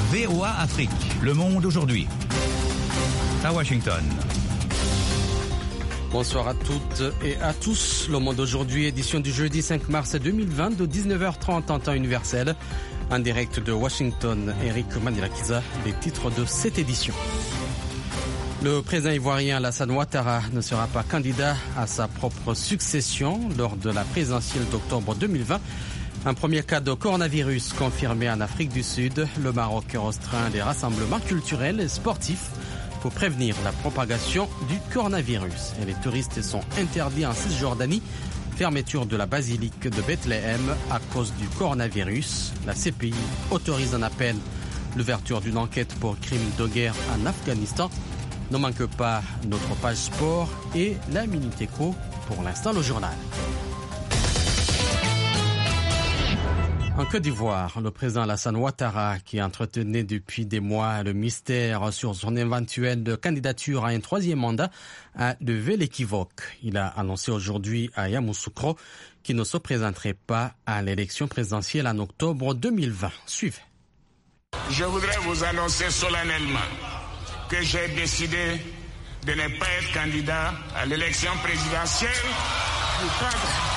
VOA Afrique, le monde aujourd'hui. À Washington. Bonsoir à toutes et à tous. Le monde aujourd'hui, édition du jeudi 5 mars 2020 de 19h30 en temps universel. En direct de Washington, Eric Manilakiza, les titres de cette édition. Le président ivoirien Alassane Ouattara ne sera pas candidat à sa propre succession lors de la présidentielle d'octobre 2020. Un premier cas de coronavirus confirmé en Afrique du Sud. Le Maroc restreint les rassemblements culturels et sportifs pour prévenir la propagation du coronavirus. Et les touristes sont interdits en Cisjordanie. Fermeture de la basilique de Bethléem à cause du coronavirus. La CPI autorise en appel l'ouverture d'une enquête pour crimes de guerre en Afghanistan. Ne manque pas notre page sport et la Minute Éco. Pour l'instant, le journal. En Côte d'Ivoire, le président Alassane Ouattara, qui entretenait depuis des mois le mystère sur son éventuelle candidature à un troisième mandat, a levé l'équivoque. Il a annoncé aujourd'hui à Yamoussoukro qu'il ne se présenterait pas à l'élection présidentielle en octobre 2020. Suivez. Je voudrais vous annoncer solennellement que j'ai décidé de ne pas être candidat à l'élection présidentielle du cadre.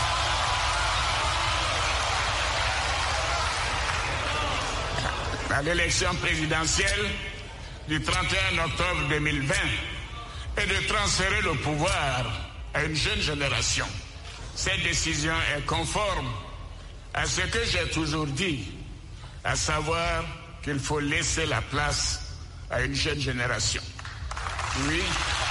À l'élection présidentielle du 31 octobre 2020 et de transférer le pouvoir à une jeune génération. Cette décision est conforme à ce que j'ai toujours dit, à savoir qu'il faut laisser la place à une jeune génération. Oui.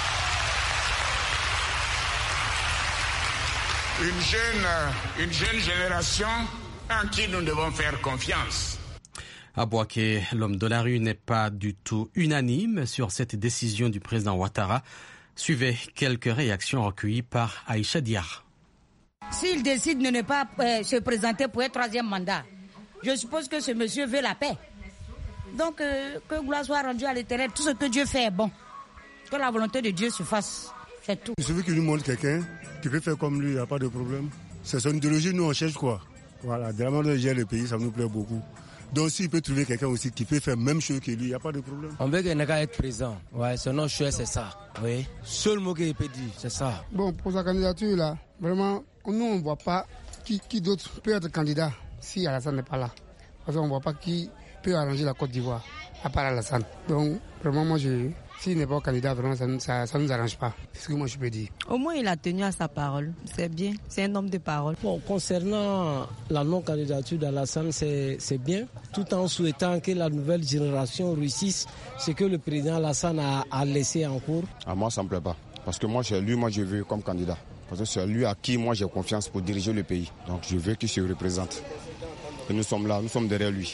Une jeune génération en qui nous devons faire confiance. À Bouaké, l'homme de la rue n'est pas du tout unanime sur cette décision du président Ouattara. Suivez quelques réactions recueillies par Aïcha Diar. S'il décide de ne pas se présenter pour un troisième mandat, je suppose que ce monsieur veut la paix. Donc, que gloire soit rendue à l'Éternel. Tout ce que Dieu fait est bon. Que la volonté de Dieu se fasse. C'est tout. Il suffit qu'il nous montre quelqu'un qui peut faire comme lui, il n'y a pas de problème. C'est son idéologie, nous on cherche quoi. Voilà, de la manière dont il gère le pays, ça nous plaît beaucoup. Donc s'il peut trouver quelqu'un aussi qui peut faire la même chose que lui, il n'y a pas de problème. On veut qu'il n'ait qu'à être présent. Ouais, son nom choix, c'est ça. Oui. Seul mot qu'il peut dire, c'est ça. Bon, pour sa candidature là, vraiment, nous on ne voit pas qui d'autre peut être candidat si Alassane n'est pas là. Parce qu'on ne voit pas qui peut arranger la Côte d'Ivoire, à part Alassane. Donc vraiment, moi, s'il n'est pas candidat, vraiment, ça ne nous arrange pas. C'est ce que moi je peux dire. Au moins, il a tenu à sa parole. C'est bien. C'est un homme de parole. Bon, concernant la non-candidature d'Alassane, c'est bien. Tout en souhaitant que la nouvelle génération réussisse ce que le président Alassane a laissé en cours. À moi, ça ne me plaît pas. Parce que moi, c'est lui, je veux comme candidat. Parce que c'est lui à qui moi j'ai confiance pour diriger le pays. Donc je veux qu'il se représente. Et nous sommes là, nous sommes derrière lui.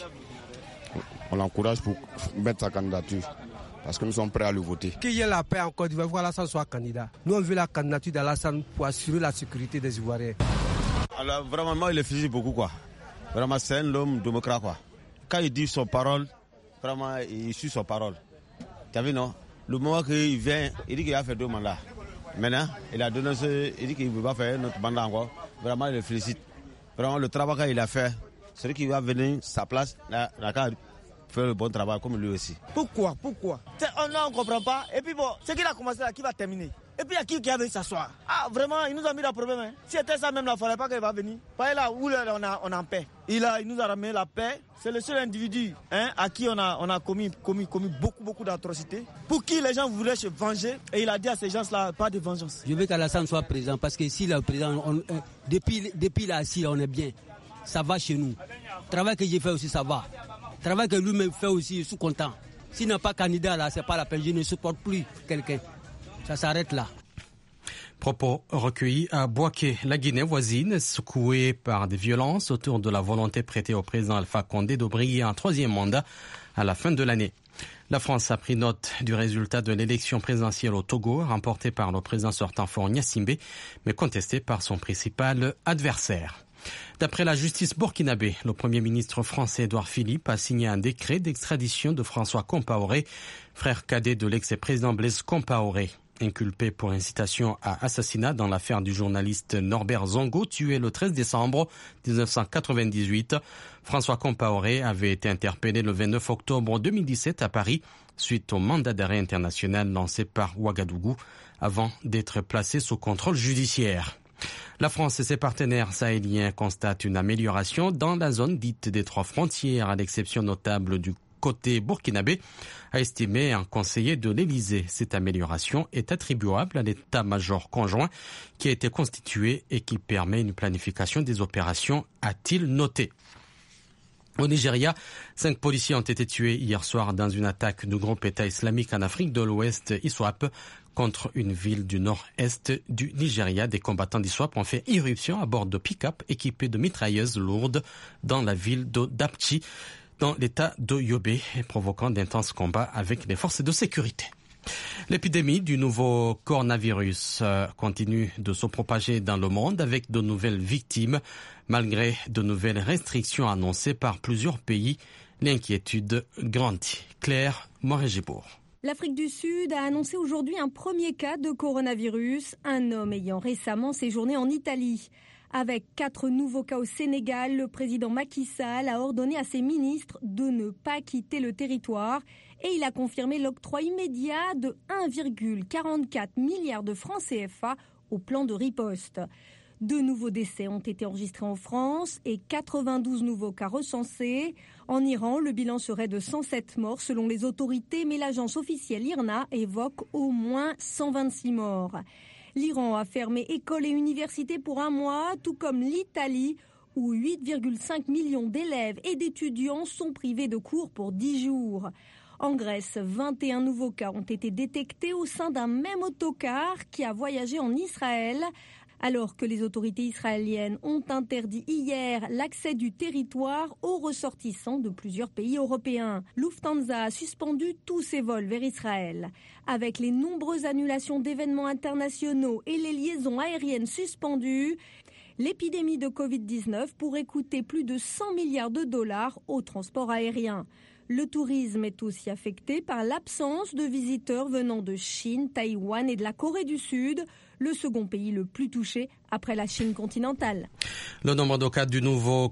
On l'encourage pour mettre sa candidature. Parce que nous sommes prêts à le voter. Qu'il y ait la paix en Côte d'Ivoire, pour Alassane soit candidat. Nous, on veut la candidature d'Alassane pour assurer la sécurité des Ivoiriens. Alors, vraiment, moi, il félicite beaucoup, quoi. Vraiment, c'est un homme démocrate, quoi. Quand il dit son parole, vraiment, il suit son parole. Tu as vu, non? Le moment qu'il vient, il dit qu'il a fait 2 mandats. Maintenant, il a donné il dit qu'il ne veut pas faire notre mandat encore. Vraiment, il le félicite. Vraiment, le travail qu'il a fait, celui qui va venir sa place, la faire le bon travail comme lui aussi. Pourquoi on ne comprend pas. Et puis bon, ce qu'il a commencé là, qui va terminer. Et puis il y a qui a venu s'asseoir. Ah vraiment, il nous a mis le problème. Hein. Si c'était ça même, il ne fallait pas qu'il va venir. Pas là où on est en paix. Il nous a ramené la paix. C'est le seul individu à qui on a commis beaucoup d'atrocités. Pour qui les gens voulaient se venger. Et il a dit à ces gens-là, pas de vengeance. Je veux qu'Alassane soit présent parce que si le président, depuis là, si on est bien, ça va chez nous. Le travail que j'ai fait aussi, ça va. Le travail que lui-même fait aussi, je suis content. S'il n'est pas candidat là, c'est pas la peine, je ne supporte plus quelqu'un. Ça s'arrête là. Propos recueillis à Bouaké, la Guinée voisine, secouée par des violences autour de la volonté prêtée au président Alpha Condé de briller un troisième mandat à la fin de l'année. La France a pris note du résultat de l'élection présidentielle au Togo, remportée par le président sortant Faure Gnassingbé, mais contestée par son principal adversaire. D'après la justice burkinabé, le Premier ministre français Édouard Philippe a signé un décret d'extradition de François Compaoré, frère cadet de l'ex-président Blaise Compaoré. Inculpé pour incitation à assassinat dans l'affaire du journaliste Norbert Zongo, tué le 13 décembre 1998, François Compaoré avait été interpellé le 29 octobre 2017 à Paris suite au mandat d'arrêt international lancé par Ouagadougou avant d'être placé sous contrôle judiciaire. La France et ses partenaires sahéliens constatent une amélioration dans la zone dite des trois frontières, à l'exception notable du côté burkinabé, a estimé un conseiller de l'Élysée. Cette amélioration est attribuable à l'état-major conjoint qui a été constitué et qui permet une planification des opérations, a-t-il noté. Au Nigeria, 5 policiers ont été tués hier soir dans une attaque du groupe État islamique en Afrique de l'Ouest, ISWAP, contre une ville du nord-est du Nigeria. Des combattants d'ISWAP ont fait irruption à bord de pick-up équipés de mitrailleuses lourdes dans la ville de Dapchi, dans l'état de Yobe, provoquant d'intenses combats avec les forces de sécurité. L'épidémie du nouveau coronavirus continue de se propager dans le monde avec de nouvelles victimes, malgré de nouvelles restrictions annoncées par plusieurs pays. L'inquiétude grandit. Claire Morégibourg. L'Afrique du Sud a annoncé aujourd'hui un premier cas de coronavirus, un homme ayant récemment séjourné en Italie. Avec 4 nouveaux cas au Sénégal, le président Macky Sall a ordonné à ses ministres de ne pas quitter le territoire et il a confirmé l'octroi immédiat de 1,44 milliard de francs CFA au plan de riposte. 2 nouveaux décès ont été enregistrés en France et 92 nouveaux cas recensés. En Iran, le bilan serait de 107 morts selon les autorités, mais l'agence officielle IRNA évoque au moins 126 morts. L'Iran a fermé écoles et universités pour un mois, tout comme l'Italie, où 8,5 millions d'élèves et d'étudiants sont privés de cours pour 10 jours. En Grèce, 21 nouveaux cas ont été détectés au sein d'un même autocar qui a voyagé en Israël, alors que les autorités israéliennes ont interdit hier l'accès du territoire aux ressortissants de plusieurs pays européens. Lufthansa a suspendu tous ses vols vers Israël. Avec les nombreuses annulations d'événements internationaux et les liaisons aériennes suspendues, l'épidémie de Covid-19 pourrait coûter plus de 100 milliards de dollars au transport aérien. Le tourisme est aussi affecté par l'absence de visiteurs venant de Chine, Taïwan et de la Corée du Sud, le second pays le plus touché après la Chine continentale. Le nombre de cas du nouveau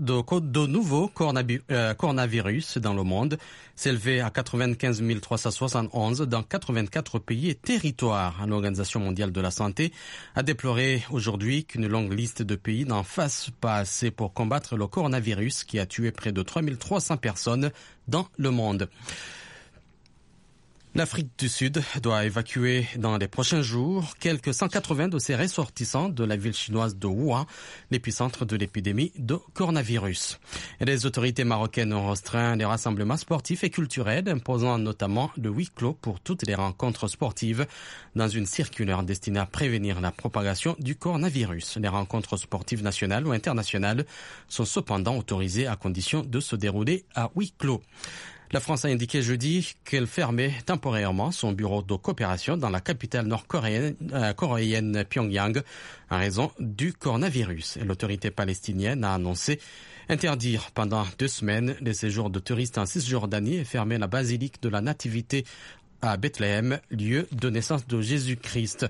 coronavirus dans le monde s'élevait à 95 371 dans 84 pays et territoires. L'Organisation mondiale de la santé a déploré aujourd'hui qu'une longue liste de pays n'en fasse pas assez pour combattre le coronavirus qui a tué près de 3300 personnes dans le monde. L'Afrique du Sud doit évacuer dans les prochains jours quelques 180 de ses ressortissants de la ville chinoise de Wuhan, l'épicentre de l'épidémie de coronavirus. Et les autorités marocaines ont restreint les rassemblements sportifs et culturels, imposant notamment le huis clos pour toutes les rencontres sportives dans une circulaire destinée à prévenir la propagation du coronavirus. Les rencontres sportives nationales ou internationales sont cependant autorisées à condition de se dérouler à huis clos. La France a indiqué jeudi qu'elle fermait temporairement son bureau de coopération dans la capitale nord-coréenne Pyongyang en raison du coronavirus. Et l'autorité palestinienne a annoncé interdire pendant 2 semaines les séjours de touristes en Cisjordanie et fermer la basilique de la Nativité à Bethléem, lieu de naissance de Jésus-Christ.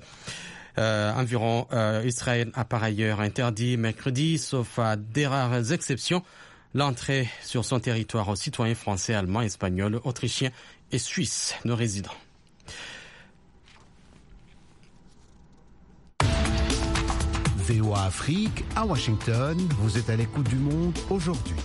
Israël a par ailleurs interdit mercredi, sauf à des rares exceptions, l'entrée sur son territoire aux citoyens français, allemands, espagnols, autrichiens et suisses non résidents. VOA Afrique, à Washington, vous êtes à l'écoute du monde aujourd'hui.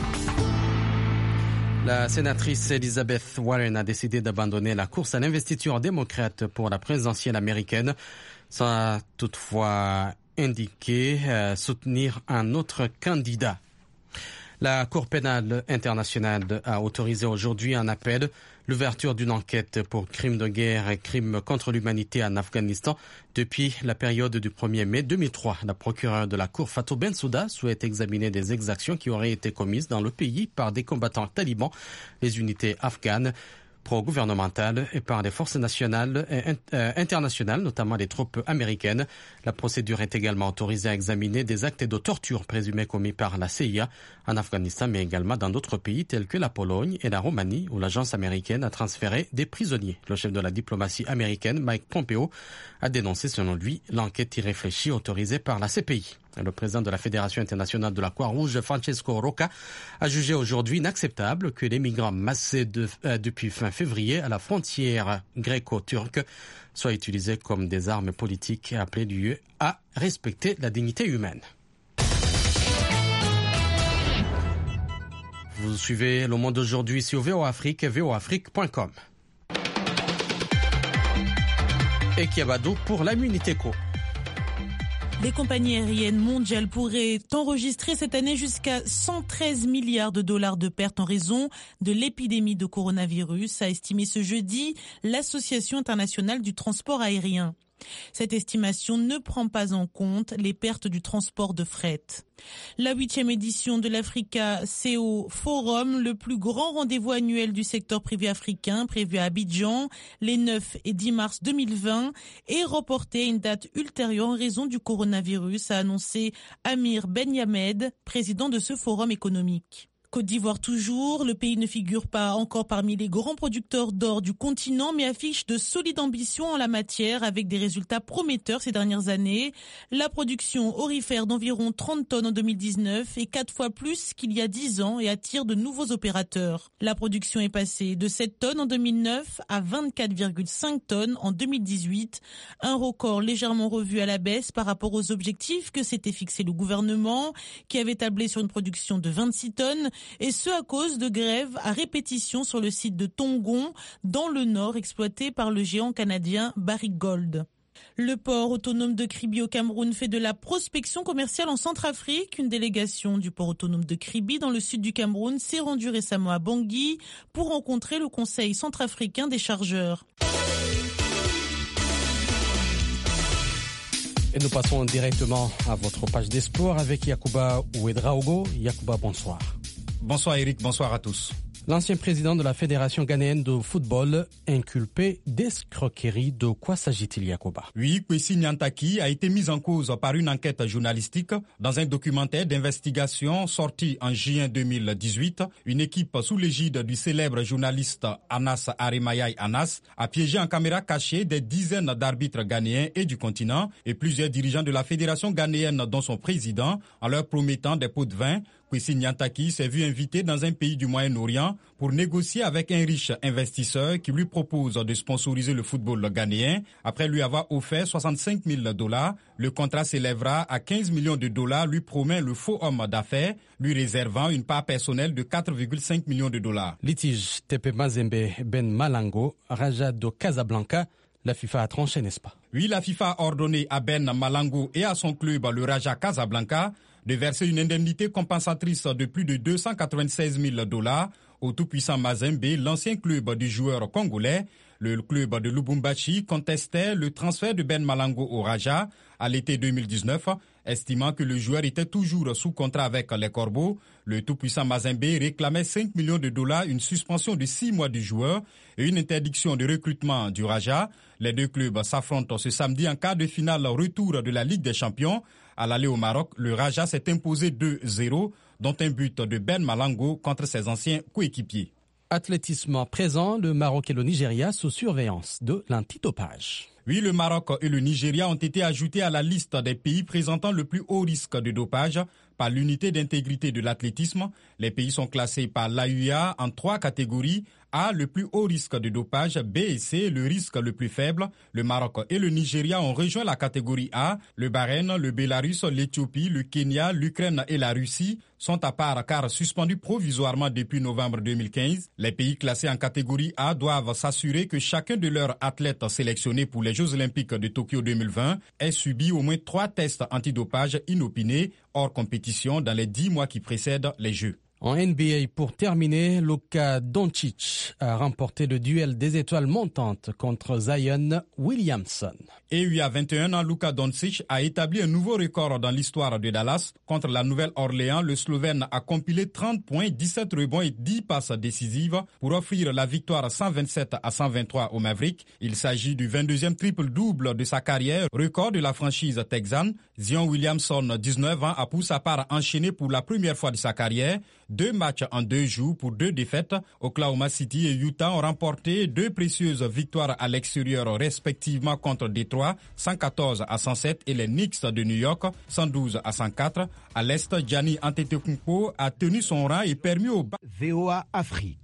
La sénatrice Elizabeth Warren a décidé d'abandonner la course à l'investiture démocrate pour la présidentielle américaine, sans toutefois indiquer soutenir un autre candidat. La Cour pénale internationale a autorisé aujourd'hui un appel, l'ouverture d'une enquête pour crimes de guerre et crimes contre l'humanité en Afghanistan depuis la période du 1er mai 2003. La procureure de la Cour, Fatou Bensouda, souhaite examiner des exactions qui auraient été commises dans le pays par des combattants talibans, les unités afghanes, pro-gouvernementales et par les forces nationales et internationales, notamment les troupes américaines. La procédure est également autorisée à examiner des actes de torture présumés commis par la CIA en Afghanistan, mais également dans d'autres pays tels que la Pologne et la Roumanie, où l'agence américaine a transféré des prisonniers. Le chef de la diplomatie américaine, Mike Pompeo, a dénoncé, selon lui, l'enquête irréfléchie autorisée par la CPI. Le président de la Fédération internationale de la Croix-Rouge, Francesco Rocca, a jugé aujourd'hui inacceptable que les migrants massés depuis fin février à la frontière gréco-turque soient utilisés comme des armes politiques et appelé l'UE à respecter la dignité humaine. Vous suivez Le Monde aujourd'hui sur VOA Afrique et voaafrique.com. Et Kiabadou pour la Muniteco. Les compagnies aériennes mondiales pourraient enregistrer cette année jusqu'à 113 milliards de dollars de pertes en raison de l'épidémie de coronavirus, a estimé ce jeudi l'Association internationale du transport aérien. Cette estimation ne prend pas en compte les pertes du transport de fret. La 8e édition de l'Africa CO Forum, le plus grand rendez-vous annuel du secteur privé africain, prévu à Abidjan les 9 et 10 mars 2020, est reporté à une date ultérieure en raison du coronavirus, a annoncé Amir Ben Yamed, président de ce forum économique. Côte d'Ivoire toujours, le pays ne figure pas encore parmi les grands producteurs d'or du continent, mais affiche de solides ambitions en la matière avec des résultats prometteurs ces dernières années. La production aurifère d'environ 30 tonnes en 2019 est 4 fois plus qu'il y a 10 ans et attire de nouveaux opérateurs. La production est passée de 7 tonnes en 2009 à 24,5 tonnes en 2018, un record légèrement revu à la baisse par rapport aux objectifs que s'était fixé le gouvernement qui avait tablé sur une production de 26 tonnes. Et ce à cause de grèves à répétition sur le site de Tongon, dans le nord, exploité par le géant canadien Barrick Gold. Le port autonome de Kribi au Cameroun fait de la prospection commerciale en Centrafrique. Une délégation du port autonome de Kribi dans le sud du Cameroun s'est rendue récemment à Bangui pour rencontrer le Conseil centrafricain des chargeurs. Et nous passons directement à votre page des sports avec Yacouba Ouedraogo. Yacouba, bonsoir. Bonsoir Eric, bonsoir à tous. L'ancien président de la Fédération ghanéenne de football inculpé d'escroquerie. De quoi s'agit-il, Yacouba? Oui, Kwesi Nyantaki a été mis en cause par une enquête journalistique dans un documentaire d'investigation sorti en juin 2018. Une équipe sous l'égide du célèbre journaliste Anas Aremayai Anas a piégé en caméra cachée des dizaines d'arbitres ghanéens et du continent et plusieurs dirigeants de la Fédération ghanéenne dont son président en leur promettant des pots de vin. Kwesi Nyantaki s'est vu invité dans un pays du Moyen-Orient pour négocier avec un riche investisseur qui lui propose de sponsoriser le football ghanéen. Après lui avoir offert $65 000, le contrat s'élèvera à $15 millions, lui promet le faux homme d'affaires, lui réservant une part personnelle de $4,5 millions. Litige Tepe Mazembe Ben Malango, Raja de Casablanca. La FIFA a tranché, n'est-ce pas? Oui, la FIFA a ordonné à Ben Malango et à son club, le Raja Casablanca, de verser une indemnité compensatrice de plus de $296 000 au tout-puissant Mazembe, l'ancien club du joueur congolais. Le club de Lubumbashi contestait le transfert de Ben Malango au Raja à l'été 2019, estimant que le joueur était toujours sous contrat avec les Corbeaux. Le tout-puissant Mazembe réclamait $5 millions, une suspension de 6 mois du joueur et une interdiction de recrutement du Raja. Les deux clubs s'affrontent ce samedi en quart de finale retour de la Ligue des Champions. À l'aller au Maroc, le Raja s'est imposé 2-0, dont un but de Ben Malango contre ses anciens coéquipiers. Athlétisme présent, le Maroc et le Nigeria sous surveillance de l'antidopage. Oui, le Maroc et le Nigeria ont été ajoutés à la liste des pays présentant le plus haut risque de dopage par l'unité d'intégrité de l'athlétisme. Les pays sont classés par l'AUIA en 3 catégories. A, le plus haut risque de dopage, B et C, le risque le plus faible. Le Maroc et le Nigeria ont rejoint la catégorie A. Le Bahreïn, le Bélarus, l'Éthiopie, le Kenya, l'Ukraine et la Russie sont à part car suspendus provisoirement depuis novembre 2015. Les pays classés en catégorie A doivent s'assurer que chacun de leurs athlètes sélectionnés pour les Jeux Olympiques de Tokyo 2020 ait subi au moins 3 tests antidopage inopinés hors compétition dans les 10 mois qui précèdent les Jeux. En NBA, pour terminer, Luka Doncic a remporté le duel des étoiles montantes contre Zion Williamson. Et oui, à 21 ans, Luka Doncic a établi un nouveau record dans l'histoire de Dallas. Contre la Nouvelle-Orléans, le Slovène a compilé 30 points, 17 rebonds et 10 passes décisives pour offrir la victoire 127-123 aux Mavericks. Il s'agit du 22e triple-double de sa carrière, record de la franchise texane. Zion Williamson, 19 ans, a pour sa part enchaîné pour la première fois de sa carrière 2 matchs en 2 jours pour 2 défaites. Oklahoma City et Utah ont remporté 2 précieuses victoires à l'extérieur respectivement contre Détroit, 114-107 et les Knicks de New York, 112-104. À l'Est, Giannis Antetokounmpo a tenu son rang et permis au VOA Afrique.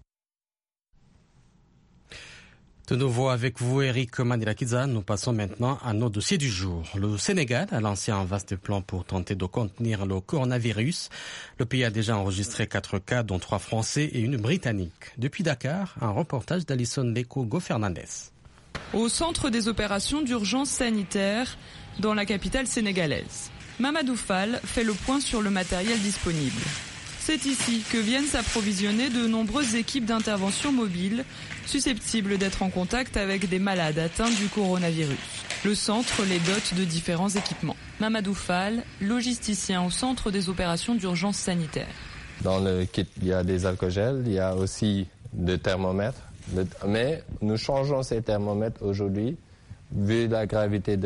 De nouveau avec vous, Eric Mandela-Kiza. Nous passons maintenant à nos dossiers du jour. Le Sénégal a lancé un vaste plan pour tenter de contenir le coronavirus. Le pays a déjà enregistré 4 cas, dont 3 Français et une Britannique. Depuis Dakar, un reportage d'Alison Leko-Go-Fernandez. Au centre des opérations d'urgence sanitaire, dans la capitale sénégalaise, Mamadou Fall fait le point sur le matériel disponible. C'est ici que viennent s'approvisionner de nombreuses équipes d'intervention mobiles susceptibles d'être en contact avec des malades atteints du coronavirus. Le centre les dote de différents équipements. Mamadou Fall, logisticien au centre des opérations d'urgence sanitaire. Dans le kit, il y a des alcogels, il y a aussi des thermomètres. Mais nous changeons ces thermomètres aujourd'hui, vu la gravité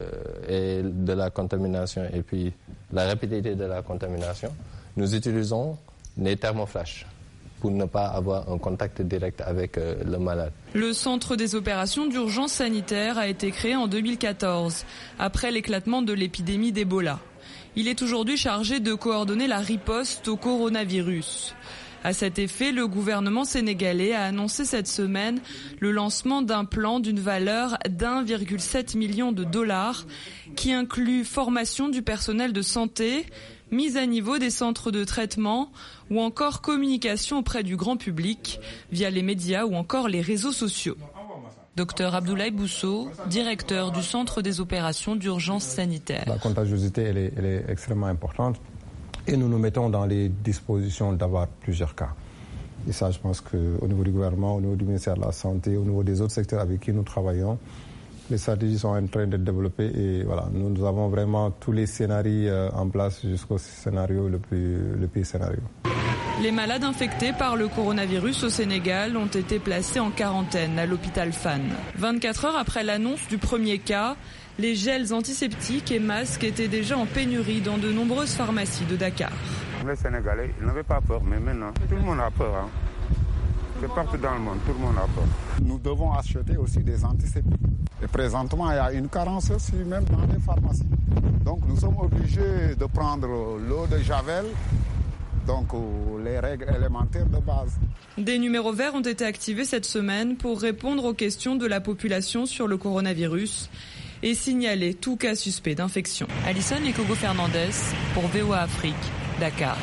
de la contamination et puis la rapidité de la contamination. Nous utilisons les thermoflash pour ne pas avoir un contact direct avec le malade. Le centre des opérations d'urgence sanitaire a été créé en 2014, après l'éclatement de l'épidémie d'Ebola. Il est aujourd'hui chargé de coordonner la riposte au coronavirus. À cet effet, le gouvernement sénégalais a annoncé cette semaine le lancement d'un plan d'une valeur d'1,7 million de dollars qui inclut formation du personnel de santé, mise à niveau des centres de traitement ou encore communication auprès du grand public via les médias ou encore les réseaux sociaux. Dr Abdoulaye Bousso, directeur du centre des opérations d'urgence sanitaire. La contagiosité, elle est extrêmement importante et nous nous mettons dans les dispositions d'avoir plusieurs cas. Et ça, je pense qu'au niveau du gouvernement, au niveau du ministère de la Santé, au niveau des autres secteurs avec qui nous travaillons, les stratégies sont en train d'être développées et voilà, nous avons vraiment tous les scénarios en place jusqu'au scénario le pire scénario. Les malades infectés par le coronavirus au Sénégal ont été placés en quarantaine à l'hôpital Fann. 24 heures après l'annonce du premier cas, les gels antiseptiques et masques étaient déjà en pénurie dans de nombreuses pharmacies de Dakar. Les Sénégalais, ils n'avaient pas peur, mais maintenant, tout le monde a peur. Hein. C'est partout dans le monde, tout le monde a peur. Nous devons acheter aussi des antiseptiques. Et présentement, il y a une carence aussi même dans les pharmacies. Donc nous sommes obligés de prendre l'eau de Javel, donc les règles élémentaires de base. Des numéros verts ont été activés cette semaine pour répondre aux questions de la population sur le coronavirus et signaler tout cas suspect d'infection. Alison Leko-Go-Fernandez pour VOA Afrique, Dakar.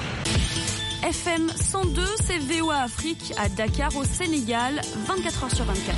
FM 102, c'est VOA Afrique à Dakar au Sénégal, 24h sur 24.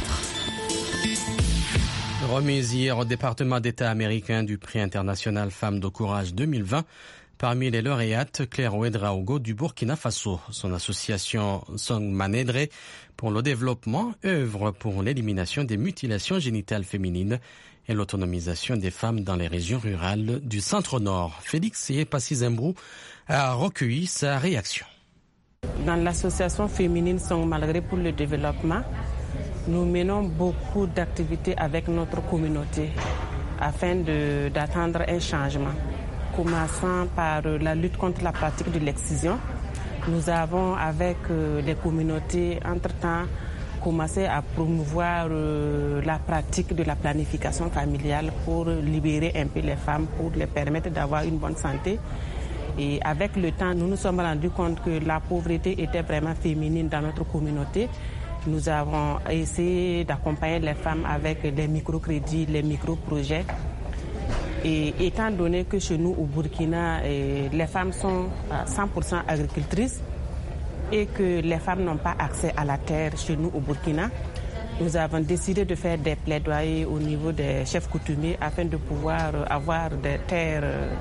Remise hier au département d'État américain du prix international Femmes de Courage 2020. Parmi les lauréates, Claire Ouedraogo du Burkina Faso. Son association Song Manedre pour le développement œuvre pour l'élimination des mutilations génitales féminines et l'autonomisation des femmes dans les régions rurales du centre-nord. Félix Yepassi-Zembrou a recueilli sa réaction. Dans l'association féminine Song Manedre pour le développement, nous menons beaucoup d'activités avec notre communauté afin d'atteindre un changement. Commençant par la lutte contre la pratique de l'excision, nous avons avec les communautés entre-temps commencé à promouvoir la pratique de la planification familiale pour libérer un peu les femmes, pour les permettre d'avoir une bonne santé. Et avec le temps, nous nous sommes rendus compte que la pauvreté était vraiment féminine dans notre communauté. Nous avons essayé d'accompagner les femmes avec les microcrédits, les micro-projets. Et étant donné que chez nous au Burkina, les femmes sont 100% agricultrices et que les femmes n'ont pas accès à la terre chez nous au Burkina, nous avons décidé de faire des plaidoyers au niveau des chefs coutumiers afin de pouvoir avoir des terres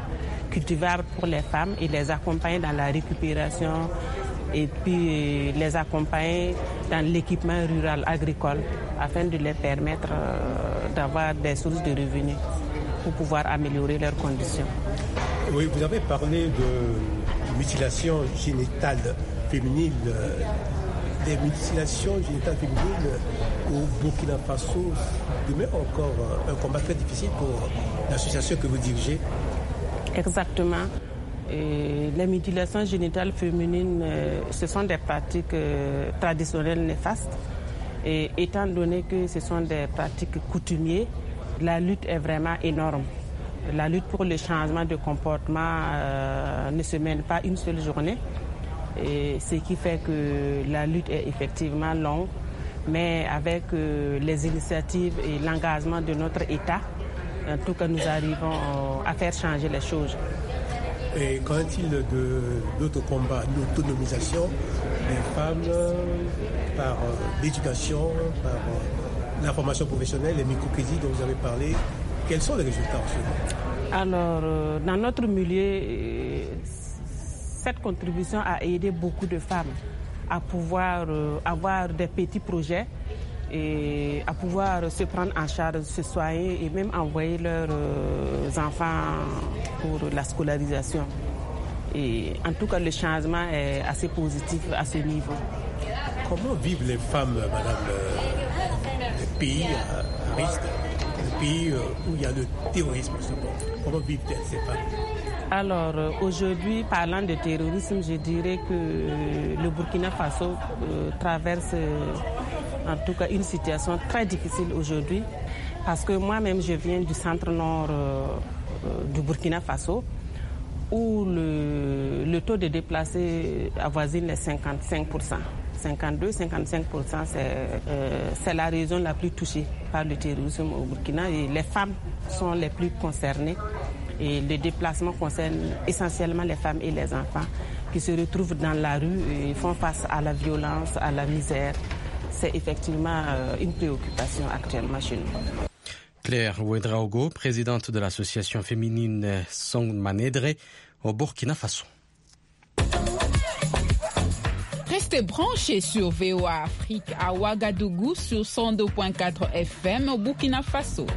cultivables pour les femmes et les accompagner dans la récupération et puis les accompagner dans l'équipement rural agricole afin de les permettre d'avoir des sources de revenus pour pouvoir améliorer leurs conditions. Oui, vous avez parlé de mutilation génitale féminine. Des mutilations génitales féminines au Burkina Faso demeure encore un combat très difficile pour l'association que vous dirigez. Exactement. Et les mutilations génitales féminines, ce sont des pratiques traditionnelles néfastes. Et étant donné que ce sont des pratiques coutumières, la lutte est vraiment énorme. La lutte pour le changement de comportement ne se mène pas une seule journée. Et ce qui fait que la lutte est effectivement longue, mais avec les initiatives et l'engagement de notre État, en tout cas, nous arrivons à faire changer les choses. Et qu'en est-il de d'autres combats, l'autonomisation des femmes par l'éducation, par la formation professionnelle, les microcrédits dont vous avez parlé? Quels sont les résultats en ce moment? Alors, dans notre milieu, cette contribution a aidé beaucoup de femmes à pouvoir avoir des petits projets et à pouvoir se prendre en charge, se soigner et même envoyer leurs enfants pour la scolarisation. Et en tout cas, le changement est assez positif à ce niveau. Comment vivent les femmes, madame, les pays à risque, les pays où il y a le terrorisme? Comment vivent-elles ces femmes? Alors aujourd'hui, parlant de terrorisme, je dirais que le Burkina Faso traverse en tout cas une situation très difficile aujourd'hui parce que moi-même je viens du centre-nord du Burkina Faso où le taux de déplacés avoisine les 55%. 52-55%, c'est la région la plus touchée par le terrorisme au Burkina et les femmes sont les plus concernées. Et le déplacement concerne essentiellement les femmes et les enfants qui se retrouvent dans la rue et font face à la violence, à la misère. C'est effectivement une préoccupation actuellement chez nous. Claire Ouedraogo, présidente de l'association féminine Song Manedre au Burkina Faso. Restez branchés sur VOA Afrique à Ouagadougou sur 102.4 FM au Burkina Faso.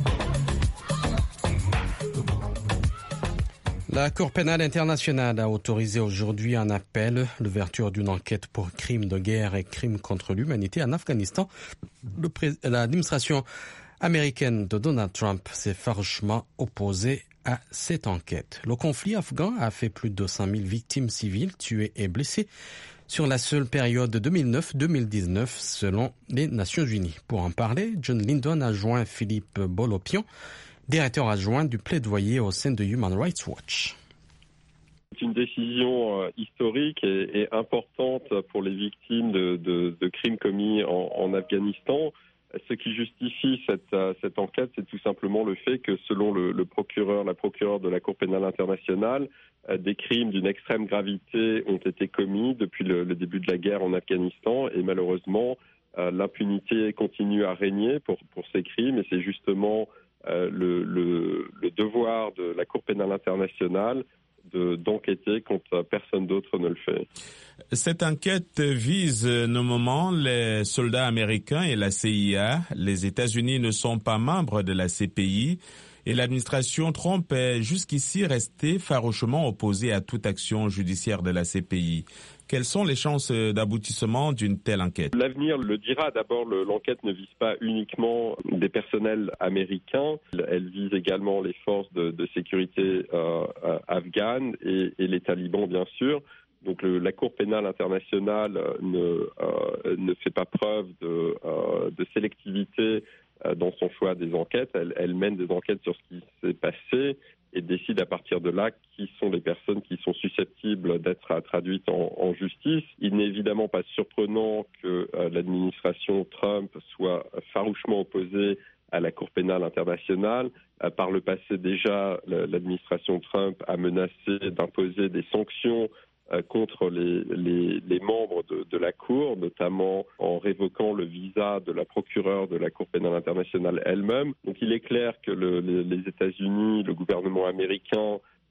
La Cour pénale internationale a autorisé aujourd'hui un appel, l'ouverture d'une enquête pour crimes de guerre et crimes contre l'humanité en Afghanistan. L'administration américaine de Donald Trump s'est farouchement opposée à cette enquête. Le conflit afghan a fait plus de 5 000 victimes civiles tuées et blessées sur la seule période 2009-2019 selon les Nations Unies. Pour en parler, John Lindon a joint Philippe Bolopian, directeur adjoint du plaidoyer au sein de Human Rights Watch. C'est une décision historique et importante pour les victimes de crimes commis en Afghanistan. Ce qui justifie cette enquête, c'est tout simplement le fait que selon la procureure de la Cour pénale internationale, des crimes d'une extrême gravité ont été commis depuis le début de la guerre en Afghanistan et malheureusement l'impunité continue à régner pour ces crimes et c'est justement le devoir de la Cour pénale internationale d'enquêter quand personne d'autre ne le fait. Cette enquête vise nommément les soldats américains et la CIA. Les États-Unis ne sont pas membres de la CPI et l'administration Trump est jusqu'ici restée farouchement opposée à toute action judiciaire de la CPI. Quelles sont les chances d'aboutissement d'une telle enquête? L'avenir le dira. D'abord, l'enquête ne vise pas uniquement des personnels américains. Elle vise également les forces de sécurité afghanes et les talibans, bien sûr. Donc la Cour pénale internationale ne fait pas preuve de sélectivité dans son choix des enquêtes. Elle mène des enquêtes sur ce qui s'est passé et décide à partir de là qui sont les personnes qui sont susceptibles d'être traduites en justice. Il n'est évidemment pas surprenant que l'administration Trump soit farouchement opposée à la Cour pénale internationale. Par le passé déjà, l'administration Trump a menacé d'imposer des sanctions contre les membres de la Cour, notamment en révoquant le visa de la procureure de la Cour pénale internationale elle-même. Donc il est clair que les États-Unis, le gouvernement américain,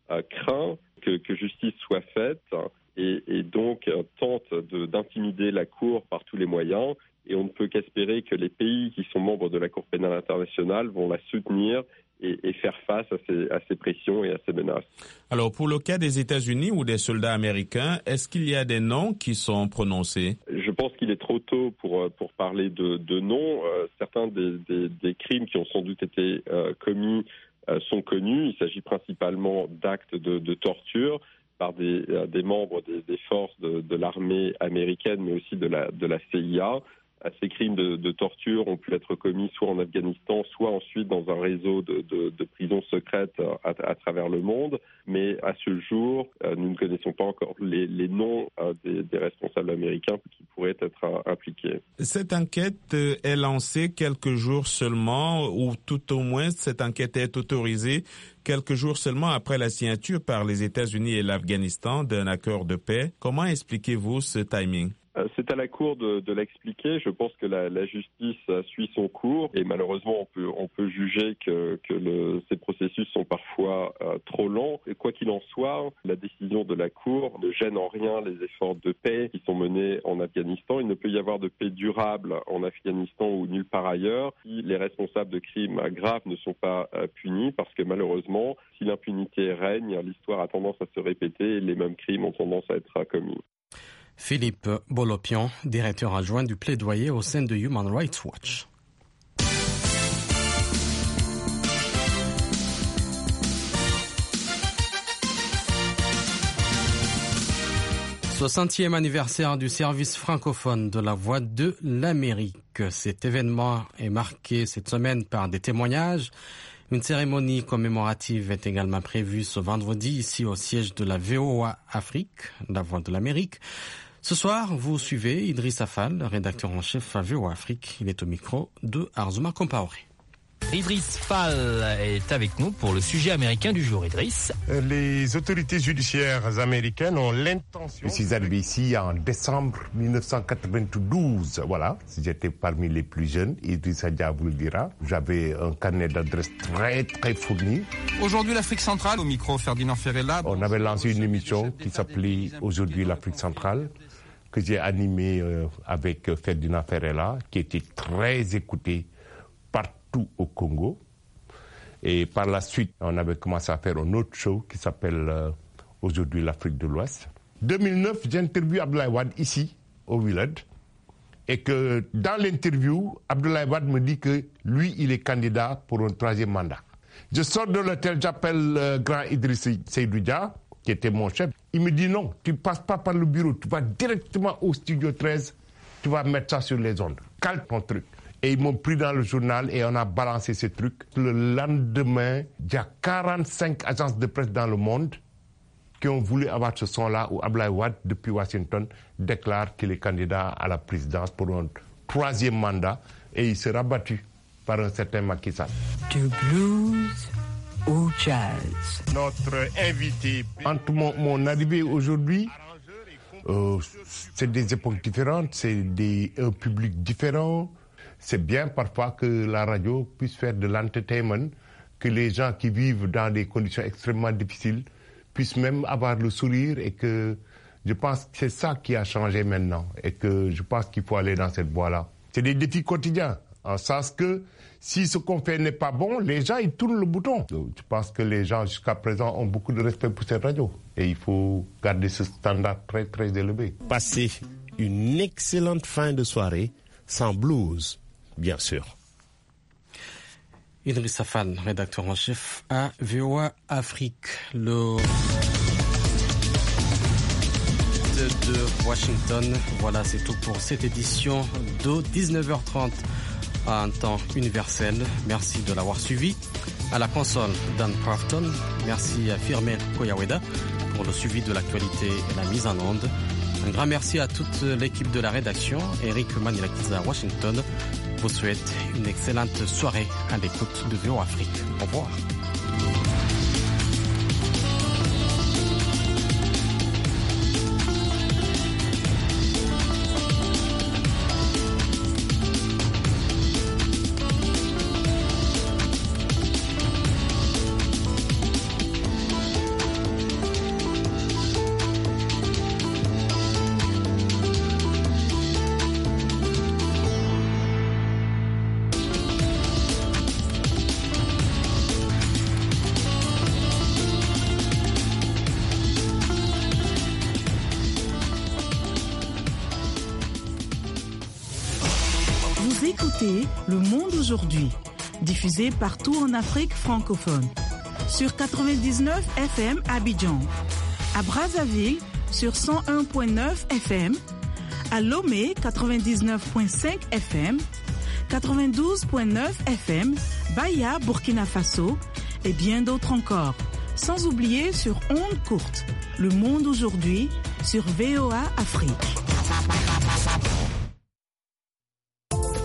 craint que justice soit faite et donc tente d'intimider la Cour par tous les moyens. Et on ne peut qu'espérer que les pays qui sont membres de la Cour pénale internationale vont la soutenir et faire face à ces pressions et à ces menaces. Alors, pour le cas des États-Unis ou des soldats américains, est-ce qu'il y a des noms qui sont prononcés? Je pense qu'il est trop tôt pour parler de noms. Certains des crimes qui ont sans doute été commis sont connus. Il s'agit principalement d'actes de torture par des membres des forces de l'armée américaine, mais aussi de la CIA. Ces crimes de torture ont pu être commis soit en Afghanistan, soit ensuite dans un réseau de prisons secrètes à travers le monde. Mais à ce jour, nous ne connaissons pas encore les noms des responsables américains qui pourraient être impliqués. Cette enquête est lancée quelques jours seulement, ou tout au moins cette enquête est autorisée quelques jours seulement après la signature par les États-Unis et l'Afghanistan d'un accord de paix. Comment expliquez-vous ce timing? C'est à la Cour de l'expliquer. Je pense que la justice suit son cours et malheureusement on peut juger que ces processus sont parfois trop lents. Et quoi qu'il en soit, la décision de la Cour ne gêne en rien les efforts de paix qui sont menés en Afghanistan. Il ne peut y avoir de paix durable en Afghanistan ou nulle part ailleurs si les responsables de crimes graves ne sont pas punis, parce que malheureusement, si l'impunité règne, l'histoire a tendance à se répéter et les mêmes crimes ont tendance à être commis. Philippe Bolopian, directeur adjoint du plaidoyer au sein de Human Rights Watch. « 60e anniversaire du service francophone de la Voix de l'Amérique. Cet événement est marqué cette semaine par des témoignages. Une cérémonie commémorative est également prévue ce vendredi ici au siège de la VOA Afrique, la Voix de l'Amérique. Ce soir, vous suivez Idriss Affal, rédacteur en chef à VOA Afrique. Il est au micro de Arzouma Compaoré. Idriss Fall est avec nous pour le sujet américain du jour. Idriss. Les autorités judiciaires américaines ont l'intention... Je suis arrivé ici en décembre 1992. Voilà, j'étais parmi les plus jeunes. Idriss Adja vous le dira. J'avais un carnet d'adresses très, très fourni. Aujourd'hui, l'Afrique centrale, au micro Ferdinand Ferrella. On avait lancé une émission qui s'appelait Aujourd'hui l'Afrique centrale, que j'ai animée avec Ferdinand Ferrella, qui était très écoutée partout au Congo. Et par la suite, on avait commencé à faire un autre show qui s'appelle Aujourd'hui l'Afrique de l'Ouest. 2009, j'interviewe Abdoulaye Wade ici, au Willard, et que dans l'interview, Abdoulaye Wade me dit que lui, il est candidat pour un 3e mandat. Je sors de l'hôtel, j'appelle grand Idriss Seydou Dia, qui était mon chef. Il me dit non, tu ne passes pas par le bureau, tu vas directement au studio 13, tu vas mettre ça sur les ondes. Calme ton truc. Et ils m'ont pris dans le journal et on a balancé ce truc. Le lendemain, il y a 45 agences de presse dans le monde qui ont voulu avoir ce son-là où Abdoulaye Wade, depuis Washington, déclare qu'il est candidat à la présidence pour un 3e mandat et il sera battu par un certain Macky Sall. Du blues au jazz. Notre invité... Entre mon arrivée aujourd'hui, c'est des époques différentes, c'est un public différent. C'est bien parfois que la radio puisse faire de l'entertainment, que les gens qui vivent dans des conditions extrêmement difficiles puissent même avoir le sourire et que je pense que c'est ça qui a changé maintenant et que je pense qu'il faut aller dans cette voie-là. C'est des défis quotidiens, en sens que si ce qu'on fait n'est pas bon, les gens ils tournent le bouton. Donc, je pense que les gens jusqu'à présent ont beaucoup de respect pour cette radio et il faut garder ce standard très très élevé. Passer une excellente fin de soirée sans blues. Bien sûr. Idriss Affal, rédacteur en chef à VOA Afrique. Le de Washington. Voilà, c'est tout pour cette édition de 19h30 à un temps universel. Merci de l'avoir suivi. À la console, Dan Crafton. Merci à Firmin Koyaweda pour le suivi de l'actualité et la mise en onde. Un grand merci à toute l'équipe de la rédaction. Eric Manilakiza à Washington vous souhaite une excellente soirée à l'écoute de VOA Afrique. Au revoir. Vous écoutez Le Monde aujourd'hui, diffusé partout en Afrique francophone. Sur 99 FM à Abidjan, à Brazzaville sur 101.9 FM, à Lomé 99.5 FM, 92.9 FM, Baya, Burkina Faso et bien d'autres encore. Sans oublier sur ondes courtes, Le Monde aujourd'hui sur VOA Afrique.